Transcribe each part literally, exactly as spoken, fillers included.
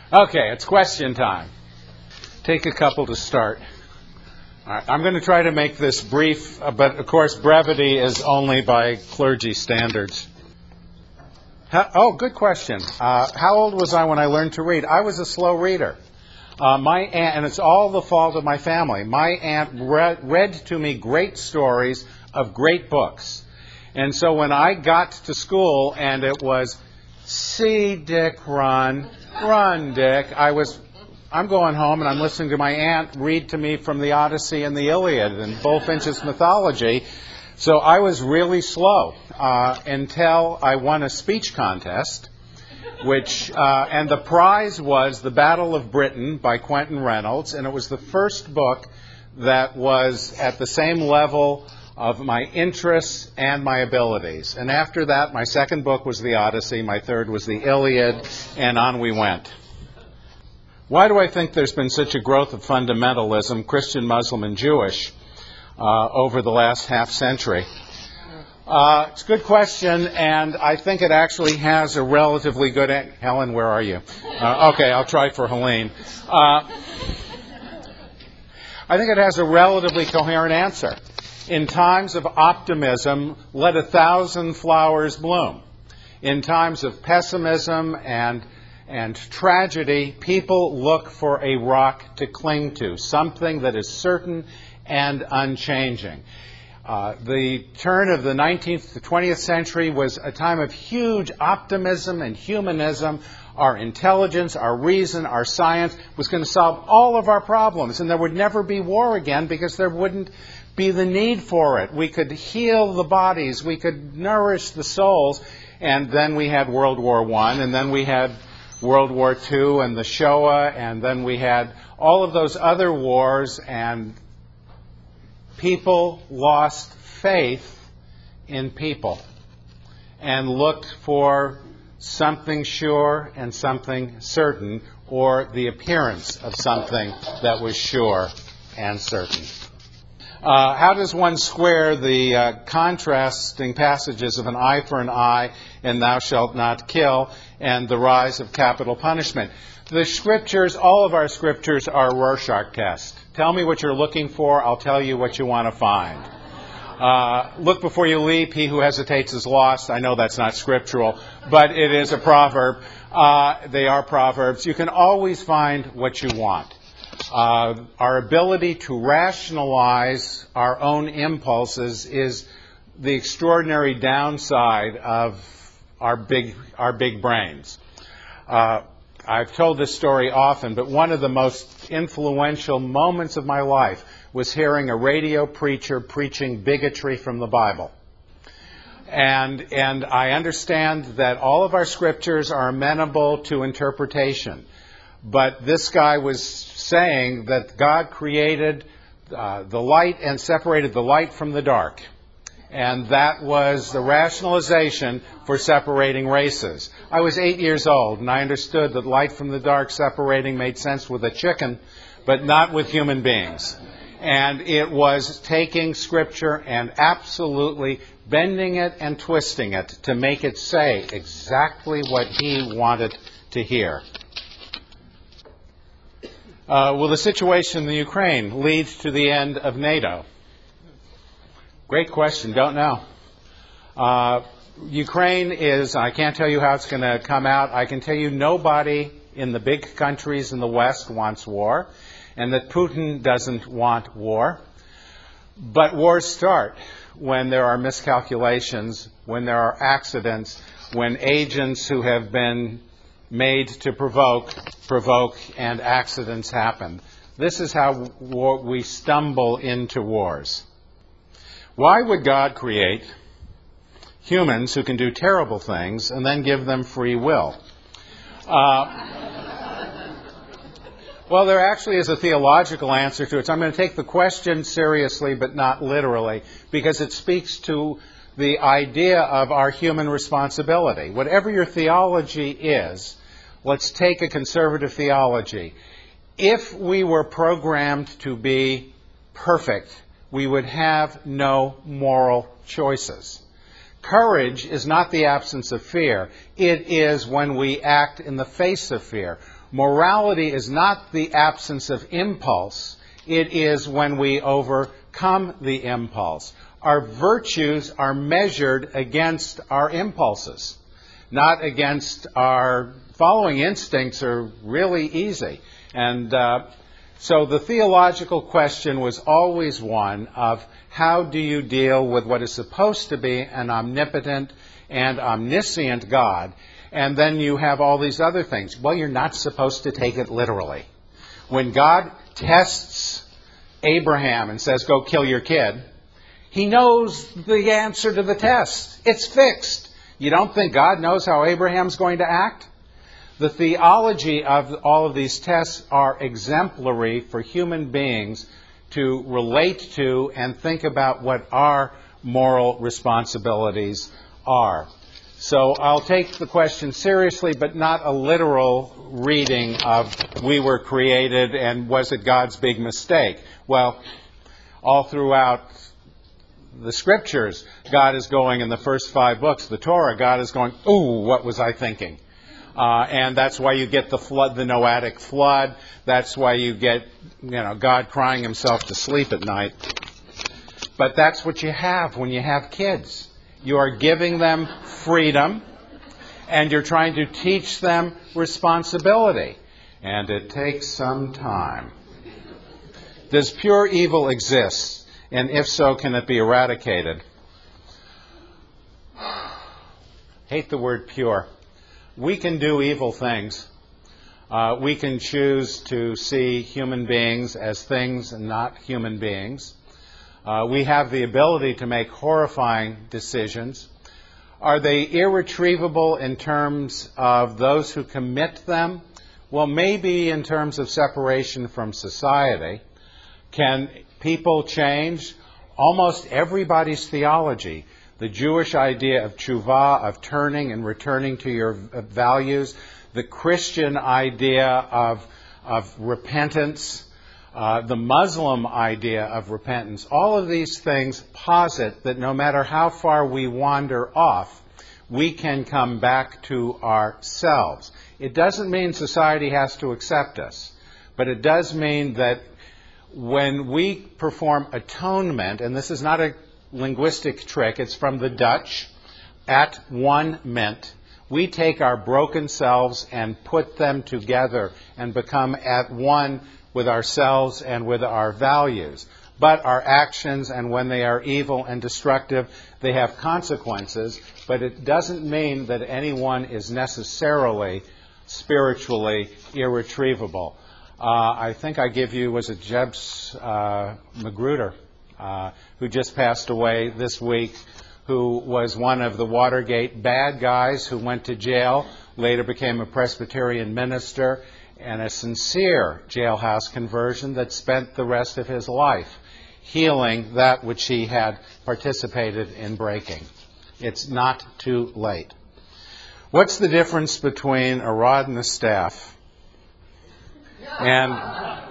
Okay, it's question time. Take a couple to start. All right, I'm going to try to make this brief, but of course brevity is only by clergy standards. How, oh, good question. Uh, how old was I when I learned to read? I was a slow reader. Uh, my aunt, and it's all the fault of my family, my aunt read, read to me great stories of great books. And so when I got to school and it was, see Dick run, run Dick, I was, I'm going home and I'm listening to my aunt read to me from the Odyssey and the Iliad and Bulfinch's mythology. So I was really slow uh, until I won a speech contest. Which uh, and the prize was The Battle of Britain by Quentin Reynolds, and it was the first book that was at the same level of my interests and my abilities. And after that, my second book was the Odyssey, my third was the Iliad, and on we went. Why do I think there's been such a growth of fundamentalism, Christian, Muslim, and Jewish, uh, over the last half century? Uh, it's a good question, and I think it actually has a relatively good... A- Helen, where are you? Uh, okay, I'll try for Helene. Uh, I think it has a relatively coherent answer. In times of optimism, let a thousand flowers bloom. In times of pessimism and, and tragedy, people look for a rock to cling to, something that is certain and unchanging. Uh, the turn of the nineteenth to the twentieth century was a time of huge optimism and humanism. Our intelligence, our reason, our science was going to solve all of our problems, and there would never be war again because there wouldn't be the need for it. We could heal the bodies, we could nourish the souls, and then we had World War One, and then we had World War Two and the Shoah, and then we had all of those other wars, and people lost faith in people and looked for something sure and something certain, or the appearance of something that was sure and certain. Uh, how does one square the uh, contrasting passages of an eye for an eye and thou shalt not kill and the rise of capital punishment? The scriptures, all of our scriptures, are a Rorschach test. Tell me what you're looking for, I'll tell you what you want to find. Uh, look before you leap, he who hesitates is lost. I know that's not scriptural, but it is a proverb. Uh, they are proverbs. You can always find what you want. Uh, our ability to rationalize our own impulses is the extraordinary downside of our big, our big brains. Uh, I've told this story often, but one of the most influential moments of my life was hearing a radio preacher preaching bigotry from the Bible. And, and I understand that all of our scriptures are amenable to interpretation. But this guy was saying that God created uh, the light and separated the light from the dark. And that was the rationalization for separating races. I was eight years old, and I understood that light from the dark separating made sense with a chicken, but not with human beings. And it was taking Scripture and absolutely bending it and twisting it to make it say exactly what he wanted to hear. Uh, will the situation in the Ukraine lead to the end of NATO? Great question. Don't know. Uh, Ukraine is, I can't tell you how it's going to come out. I can tell you nobody in the big countries in the West wants war, and that Putin doesn't want war. But wars start when there are miscalculations, when there are accidents, when agents who have been made to provoke, provoke, and accidents happen. This is how war, we stumble into wars. Why would God create humans who can do terrible things and then give them free will? Uh, well, there actually is a theological answer to it. So I'm going to take the question seriously, but not literally, because it speaks to the idea of our human responsibility. Whatever your theology is, let's take a conservative theology. If we were programmed to be perfect, we would have no moral choices. Courage is not the absence of fear. It is when we act in the face of fear. Morality is not the absence of impulse. It is when we overcome the impulse. Our virtues are measured against our impulses, not against our following instincts are really easy. And uh, so the theological question was always one of how do you deal with what is supposed to be an omnipotent and omniscient God, and then you have all these other things. Well, you're not supposed to take it literally. When God tests Abraham and says, go kill your kid, he knows the answer to the test. It's fixed. You don't think God knows how Abraham's going to act? The theology of all of these tests are exemplary for human beings to relate to and think about what our moral responsibilities are. So I'll take the question seriously, but not a literal reading of we were created and was it God's big mistake? Well, all throughout the Scriptures, God is going, in the first five books, the Torah, God is going, ooh, what was I thinking? Uh, and that's why you get the flood, the Noahic flood. That's why you get, you know, God crying himself to sleep at night. But that's what you have when you have kids. You are giving them freedom, and you're trying to teach them responsibility. And it takes some time. Does pure evil exist? And if so, can it be eradicated? Hate the word pure. We can do evil things. Uh, we can choose to see human beings as things and not human beings. Uh, we have the ability to make horrifying decisions. Are they irretrievable in terms of those who commit them? Well, maybe in terms of separation from society. Can people change? Almost everybody's theology, the Jewish idea of tshuva, of turning and returning to your values, the Christian idea of, of repentance, uh, the Muslim idea of repentance, all of these things posit that no matter how far we wander off, we can come back to ourselves. It doesn't mean society has to accept us, but it does mean that when we perform atonement, and this is not a linguistic trick, it's from the Dutch, at one ment, we take our broken selves and put them together and become at one with ourselves and with our values. But our actions, and when they are evil and destructive, they have consequences, but it doesn't mean that anyone is necessarily spiritually irretrievable. Uh, I think I give you, was it Jebs uh, Magruder, uh, who just passed away this week, who was one of the Watergate bad guys who went to jail, later became a Presbyterian minister, and a sincere jailhouse conversion that spent the rest of his life healing that which he had participated in breaking. It's not too late. What's the difference between a rod and a staff? And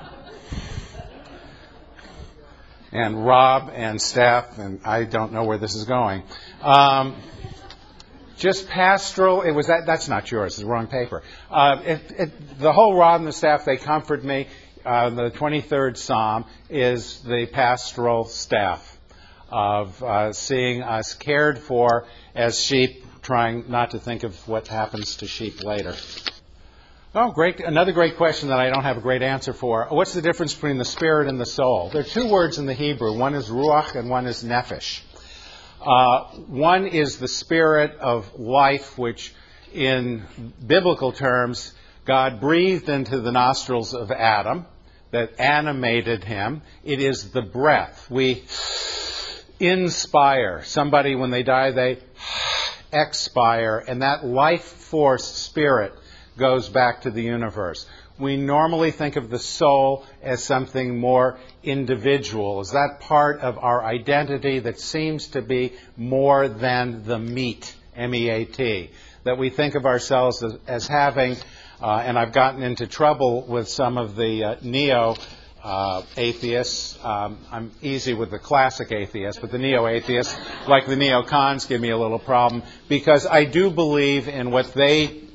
and Rob and staff, and I don't know where this is going. Um, just pastoral. It was that. That's not yours. It's the wrong paper. Uh, it, it, the whole rod and the staff, they comfort me. Uh, the twenty-third Psalm is the pastoral staff of uh, seeing us cared for as sheep, trying not to think of what happens to sheep later. Oh, great. Another great question that I don't have a great answer for. What's the difference between the spirit and the soul? There are two words in the Hebrew. One is ruach and one is nephesh. Uh, one is the spirit of life, which in biblical terms, God breathed into the nostrils of Adam that animated him. It is the breath. We inspire. Somebody, when they die, they expire. And that life force spirit goes back to the universe. We normally think of the soul as something more individual. Is that part of our identity that seems to be more than the meat, M E A T, that we think of ourselves as, as having, uh, and I've gotten into trouble with some of the uh, neo uh, atheists. Um, I'm easy with the classic atheists, but the neo-atheists, like the neo-cons, give me a little problem, because I do believe in what they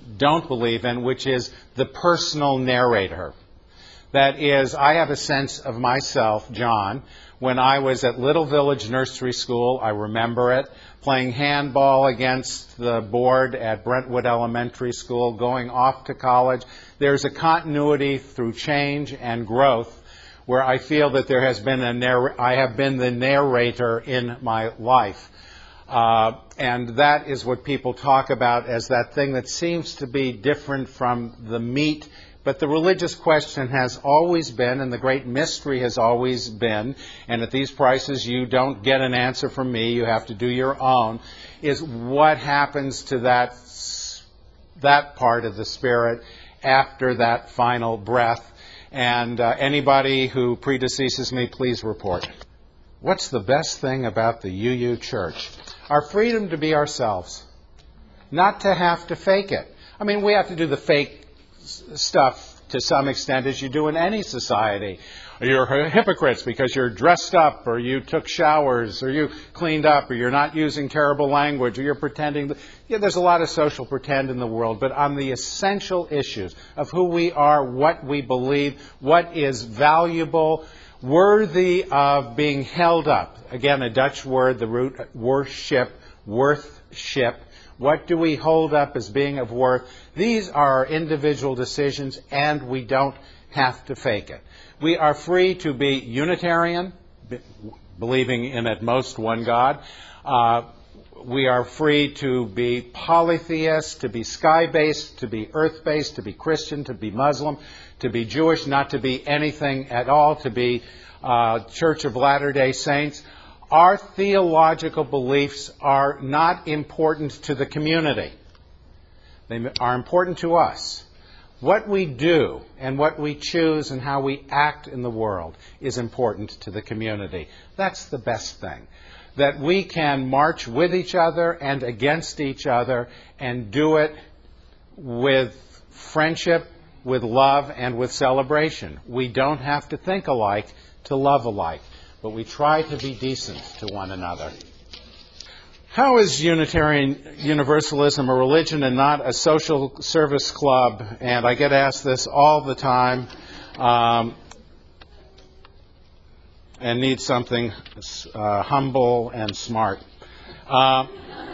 don't believe in, which is the personal narrator. That is, I have a sense of myself, John, when I was at Little Village Nursery School, I remember it, playing handball against the board at Brentwood Elementary School, going off to college. There's a continuity through change and growth where I feel that there has been a narr- I have been the narrator in my life. Uh, and that is what people talk about as that thing that seems to be different from the meat. But the religious question has always been, and the great mystery has always been, and at these prices you don't get an answer from me, you have to do your own, is what happens to that, that part of the spirit after that final breath. And uh, anybody who predeceases me, please report. What's the best thing about the U U Church? Our freedom to be ourselves, not to have to fake it. I mean, we have to do the fake stuff to some extent as you do in any society. You're hypocrites because you're dressed up, or you took showers, or you cleaned up, or you're not using terrible language, or you're pretending. Yeah, there's a lot of social pretend in the world, but on the essential issues of who we are, what we believe, what is valuable, worthy of being held up. Again, a Dutch word, the root worship, worthship. What do we hold up as being of worth? These are our individual decisions, and we don't have to fake it. We are free to be Unitarian, believing in at most one God. Uh, we are free to be polytheist, to be sky-based, to be earth-based, to be Christian, to be Muslim, to be Jewish, not to be anything at all, to be uh, Church of Latter-day Saints. Our theological beliefs are not important to the community. They are important to us. What we do and what we choose and how we act in the world is important to the community. That's the best thing. That we can march with each other and against each other and do it with friendship, with love, and with celebration. We don't have to think alike to love alike, but we try to be decent to one another. How is Unitarian Universalism a religion and not a social service club? And I get asked this all the time, um, and need something uh, humble and smart. Uh,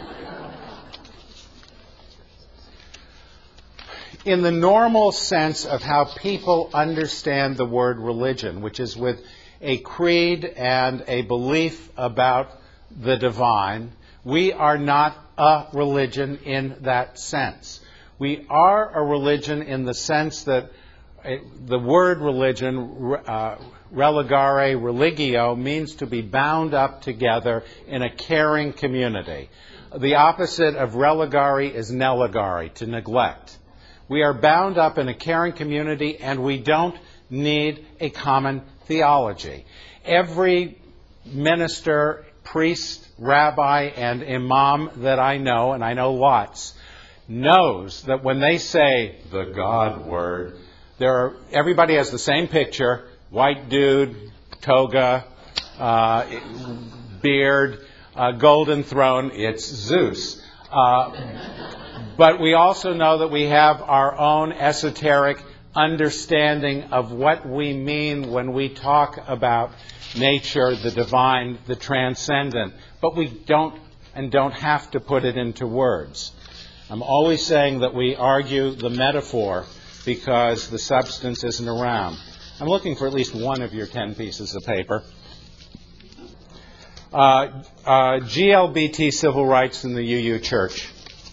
in the normal sense of how people understand the word religion, which is with a creed and a belief about the divine, we are not a religion in that sense. We are a religion in the sense that the word religion, uh, religare, religio, means to be bound up together in a caring community. The opposite of religare is neligare, to neglect. We are bound up in a caring community, and we don't need a common theology. Every minister, priest, rabbi, and imam that I know, and I know lots, knows that when they say the God word, there are, everybody has the same picture: white dude, toga, uh, beard, uh, golden throne. It's Zeus. Uh, but we also know that we have our own esoteric understanding of what we mean when we talk about nature, the divine, the transcendent. But we don't and don't have to put it into words. I'm always saying that we argue the metaphor because the substance isn't around. I'm looking for at least one of your ten pieces of paper. Uh, uh, G L B T civil rights in the U U Church.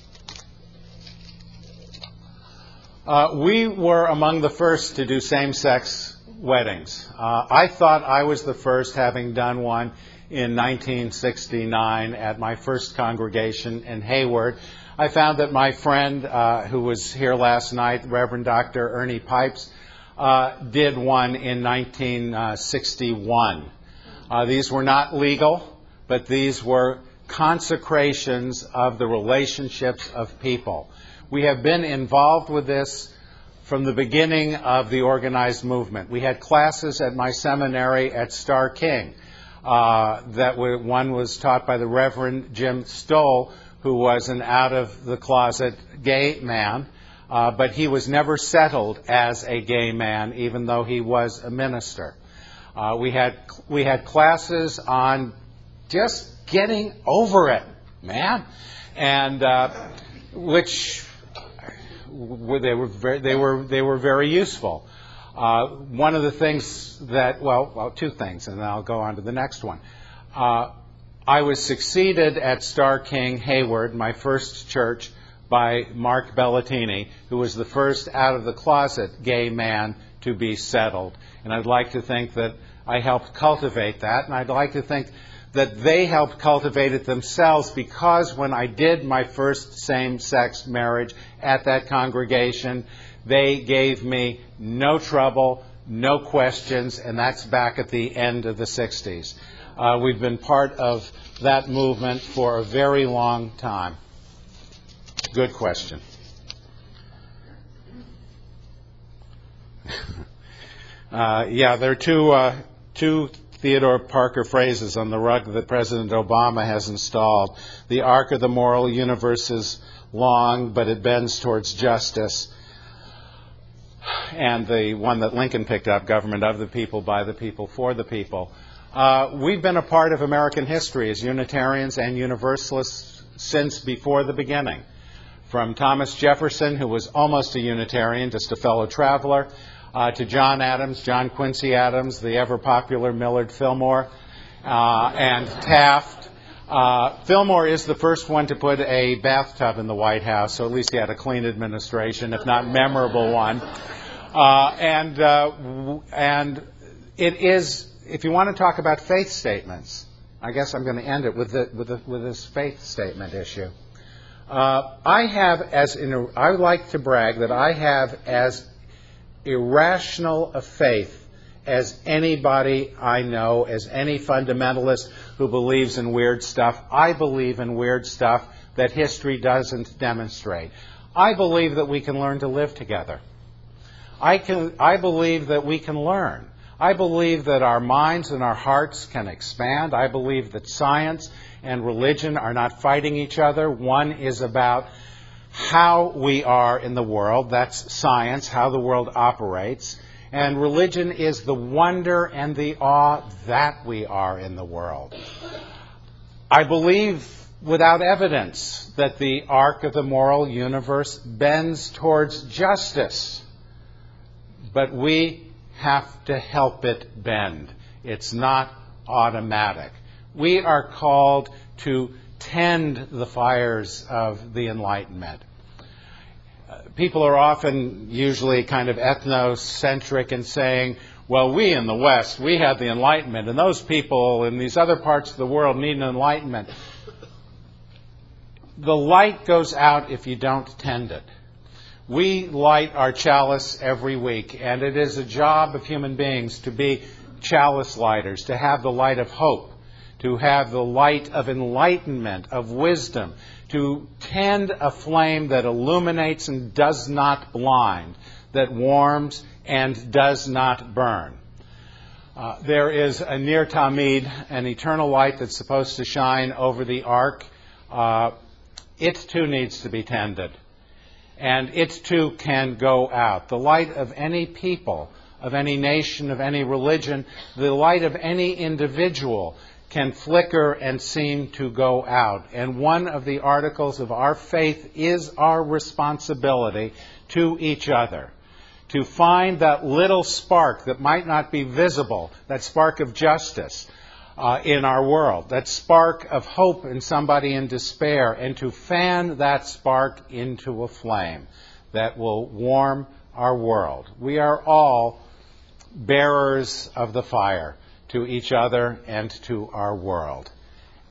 Uh, we were among the first to do same-sex weddings. Uh, I thought I was the first, having done one in nineteen sixty-nine at my first congregation in Hayward. I found that my friend uh, who was here last night, Reverend Doctor Ernie Pipes, uh, did one in nineteen sixty-one. Uh, these were not legal, but these were consecrations of the relationships of people. We have been involved with this from the beginning of the organized movement. We had classes at my seminary at Starr King. Uh, that were, one was taught by the Reverend Jim Stoll, who was an out-of-the-closet gay man. Uh, but he was never settled as a gay man, even though he was a minister. Uh, we had we had classes on just getting over it, man, and uh, which they were very, they were they were very useful. Uh, one of the things that well, well, two things, and then I'll go on to the next one. Uh, I was succeeded at Star King Hayward, my first church, by Mark Bellatini, who was the first out-of-the-closet gay man to be settled. And I'd like to think that I helped cultivate that, and I'd like to think that they helped cultivate it themselves, because when I did my first same-sex marriage at that congregation, they gave me no trouble, no questions, and that's back at the end of the sixties. Uh, we've been part of that movement for a very long time. Good question. uh, yeah, there are two, uh, two Theodore Parker phrases on the rug that President Obama has installed. The arc of the moral universe is long, but it bends towards justice. And the one that Lincoln picked up, government of the people, by the people, for the people. Uh, we've been a part of American history as Unitarians and Universalists since before the beginning. From Thomas Jefferson, who was almost a Unitarian, just a fellow traveler, uh, to John Adams, John Quincy Adams, the ever-popular Millard Fillmore, uh, and Taft. Uh, Fillmore is the first one to put a bathtub in the White House, so at least he had a clean administration, if not memorable one. Uh, and uh, and it is... If you want to talk about faith statements, I guess I'm going to end it with the, with the, with this faith statement issue. Uh, I have as in, I like to brag that I have as irrational a faith as anybody I know, as any fundamentalist who believes in weird stuff. I believe in weird stuff that history doesn't demonstrate. I believe that we can learn to live together. I can. I believe that we can learn. I believe that our minds and our hearts can expand. I believe that science and religion are not fighting each other. One is about how we are in the world. That's science, how the world operates. And religion is the wonder and the awe that we are in the world. I believe without evidence that the arc of the moral universe bends towards justice. But we have to help it bend. It's not automatic. We are called to tend the fires of the Enlightenment. Uh, people are often usually kind of ethnocentric in saying, well, we in the West, we had the Enlightenment, and those people in these other parts of the world need an Enlightenment. The light goes out if you don't tend it. We light our chalice every week, and it is a job of human beings to be chalice lighters, to have the light of hope, to have the light of enlightenment, of wisdom, to tend a flame that illuminates and does not blind, that warms and does not burn. Uh, there is a Nir Tamid, an eternal light that's supposed to shine over the ark. Uh, it too needs to be tended. And it too can go out. The light of any people, of any nation, of any religion, the light of any individual can flicker and seem to go out. And one of the articles of our faith is our responsibility to each other. To find that little spark that might not be visible, that spark of justice uh, in our world, that spark of hope in somebody in despair, and to fan that spark into a flame that will warm our world. We are all bearers of the fire to each other and to our world.